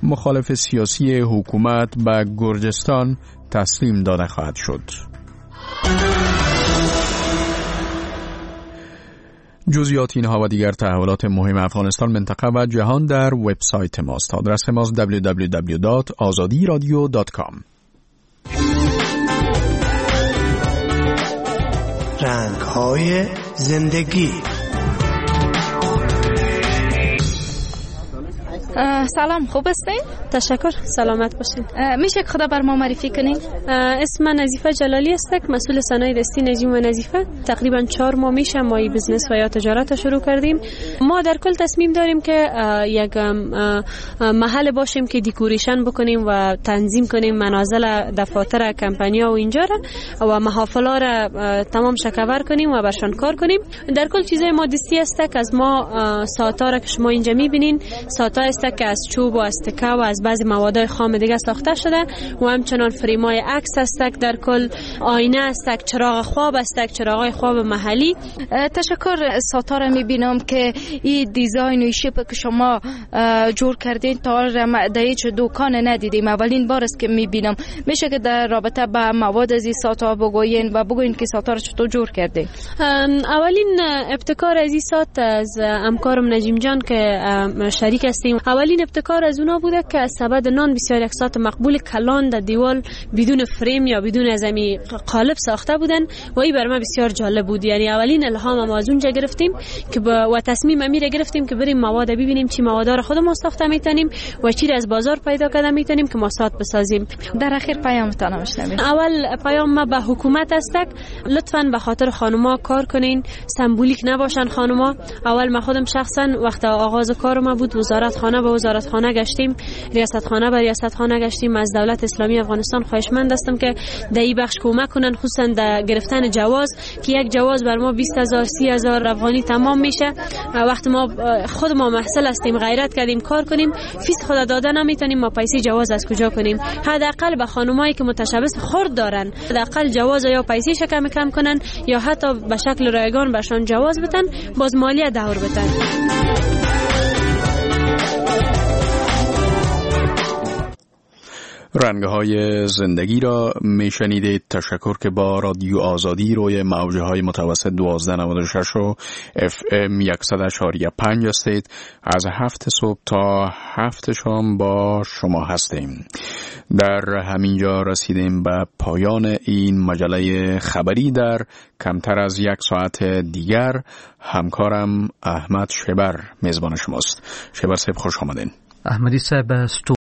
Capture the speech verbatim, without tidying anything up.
مخالف سیاسی حکومت به گرجستان تسلیم داده خواهد شد. جزئیات اینها و دیگر تحولات مهم افغانستان، منطقه و جهان در وبسایت ماست. آدرس ماست دبلیو دبلیو دبلیو دات آزادی رادیو دات کام. رنگ‌های زندگی. سلام، خوب هستین؟ تشکر، سلامت باشین. میشه خدا بر ما معرفی کنین؟ اسم من نظیفه جلالی است، مسئول صنایع دستی نجیم و نظیفه. تقریبا چهار ماه میشه ما این بزنس و یا تجارت شروع کردیم. ما در کل تصمیم داریم که یک محل باشیم که دکوریشن بکنیم و تنظیم کنیم منازل دفاتر کمپانی‌ها و اینجا را و محافل‌ها را تمام شکاور کنیم و برشان کار کنیم. در کل چیزای ما دستی است که از ما ساعت‌ها را که شما اینجا می‌بینین، ساعت‌ها است که از چوب و از تکه و از بعضی مواد خام دیگه ساخته شده و همچنان فریمای عکس است، در کل آینه است، چراغ خواب است، چراغای خواب محلی. تشکر. ساعت‌ها را می‌بینم که این دیزاین و شیپ که شما جور کردین تا در هیچ دکان ندیدیم، اولین بار است که می‌بینم. میشه که در رابطه با مواد از این ساعت‌ها بگوین و بگوین که ساعت‌ها را چطور جور کردین؟ اولین ابتکار از این ساعت از همکارم نجیم جان که شریک هستیم، اولین ابتکار از اونا بوده که از سبد نان بسیار یک ساعت مقبول کلان در دیوال بدون فریم یا بدون ازمی قالب ساخته بودن و این بر ما بسیار جالب بود. یعنی اولین الهام ما از اونجا گرفتیم که و تصمیم امیر گرفتیم که بریم مواد ببینیم چی مواد را خودمون ساخته میتونیم و چی از بازار پیدا کرده میتونیم که ما ساعت بسازیم. در اخیر پیامتان مشنویم. اول پیام ما به حکومت است، لطفاً به خاطر خانوما کار کنین، سمبولیک نباشن خانوما. اول ما خودم شخصا وقت آغاز کار ما بود وزارت خانه به وزارت خانه گشتیم، ریاست خانه به ریاست خانه گشتیم، از دولت اسلامی افغانستان خواهشمند هستم که در این بخش کمک کنن، خصوصا در گرفتن جواز که یک جواز بر ما بیست هزار سی هزار افغانی تمام میشه. وقتی ما خود ما محصل هستیم غیرت کردیم کار کنیم فیس خود داده نمیتونیم، ما پیسه جواز از کجا کنیم؟ حداقل به خانمایی که متشبث خرد دارن حداقل جواز یا پیسه کم کم کنن یا حتی به شکل رایگان برشان جواز بدن، باز مالیه دور بدن. رنگ‌های زندگی را میشنیدید. تشکر که با رادیو آزادی روی موج‌های متوسط دوازده نود و شش و اف ام صد و چهار و پنج هستید. از هفت صبح تا هفت شام با شما هستیم. در همینجا رسیدیم به پایان این مجله خبری. در کمتر از یک ساعت دیگر همکارم احمد شبر میزبان شماست. شبر صاحب خوش آمدین. احمدی صاحب